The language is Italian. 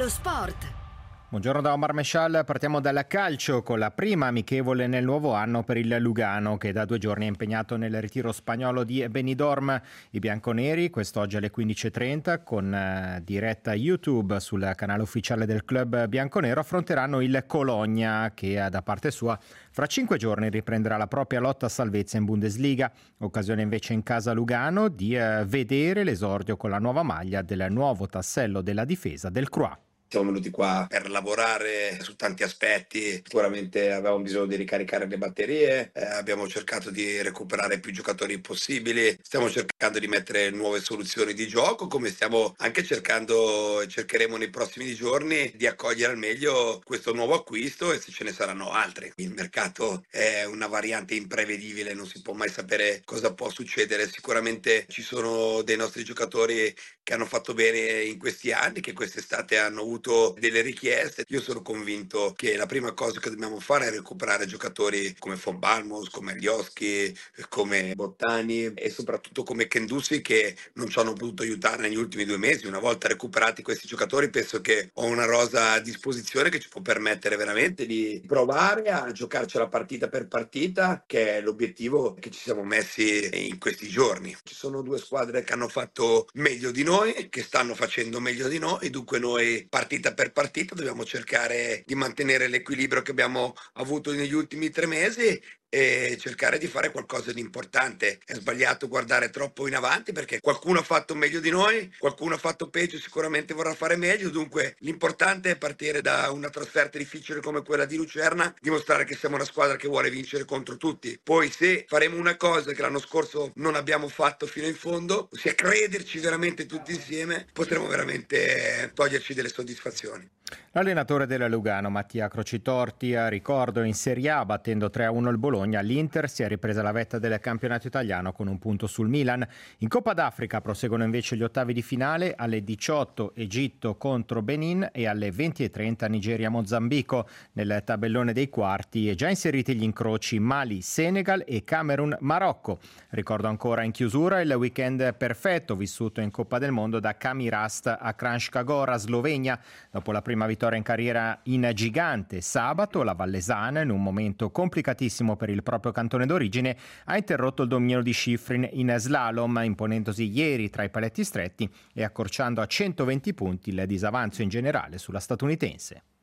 lo sport. Buongiorno da Omar Mescial, partiamo dal calcio con la prima amichevole nel nuovo anno per il Lugano che da 2 giorni è impegnato nel ritiro spagnolo di Benidorm. I bianconeri quest'oggi alle 15.30 con diretta YouTube sul canale ufficiale del club bianconero affronteranno il Cologna che da parte sua fra 5 giorni riprenderà la propria lotta a salvezza in Bundesliga. Occasione invece in casa Lugano di vedere l'esordio con la nuova maglia del nuovo tassello della difesa del Croix. Siamo venuti qua per lavorare su tanti aspetti, sicuramente avevamo bisogno di ricaricare le batterie, abbiamo cercato di recuperare più giocatori possibili, stiamo cercando di mettere nuove soluzioni di gioco, come stiamo anche cercando e cercheremo nei prossimi giorni di accogliere al meglio questo nuovo acquisto e se ce ne saranno altri. Il mercato è una variante imprevedibile, non si può mai sapere cosa può succedere, sicuramente ci sono dei nostri giocatori che hanno fatto bene in questi anni, che quest'estate hanno avuto delle richieste. Io sono convinto che la prima cosa che dobbiamo fare è recuperare giocatori come Von Balmos, come Alioski, come Bottani e soprattutto come Kendussi che non ci hanno potuto aiutare negli ultimi 2 mesi. Una volta recuperati questi giocatori penso che ho una rosa a disposizione che ci può permettere veramente di provare a giocarcela partita per partita, che è l'obiettivo che ci siamo messi in questi giorni. Ci sono 2 squadre che hanno fatto meglio di noi, che stanno facendo meglio di noi, dunque noi partita per partita dobbiamo cercare di mantenere l'equilibrio che abbiamo avuto negli ultimi 3 mesi e cercare di fare qualcosa di importante. È sbagliato guardare troppo in avanti perché qualcuno ha fatto meglio di noi, qualcuno ha fatto peggio, sicuramente vorrà fare meglio, dunque l'importante è partire da una trasferta difficile come quella di Lucerna, dimostrare che siamo una squadra che vuole vincere contro tutti. Poi se faremo una cosa che l'anno scorso non abbiamo fatto fino in fondo, ossia crederci veramente tutti insieme, potremo veramente toglierci delle soddisfazioni. L'allenatore della Lugano, Mattia Crocitorti, ricordo in Serie A battendo 3-1 il Bologna, l'Inter si è ripresa la vetta del campionato italiano con un punto sul Milan. In Coppa d'Africa proseguono invece gli ottavi di finale, alle 18 Egitto contro Benin e alle 20.30 Nigeria-Mozambico. Nel tabellone dei quarti è già inseriti gli incroci Mali-Senegal e Camerun-Marocco. Ricordo ancora in chiusura il weekend perfetto vissuto in Coppa del Mondo da Kamirast a Kranjska Gora, Slovenia. Dopo la prima vittoria in carriera in gigante sabato, la Vallesana, in un momento complicatissimo per il proprio cantone d'origine, ha interrotto il dominio di Schifrin in slalom, imponendosi ieri tra i paletti stretti e accorciando a 120 punti il disavanzo in generale sulla statunitense.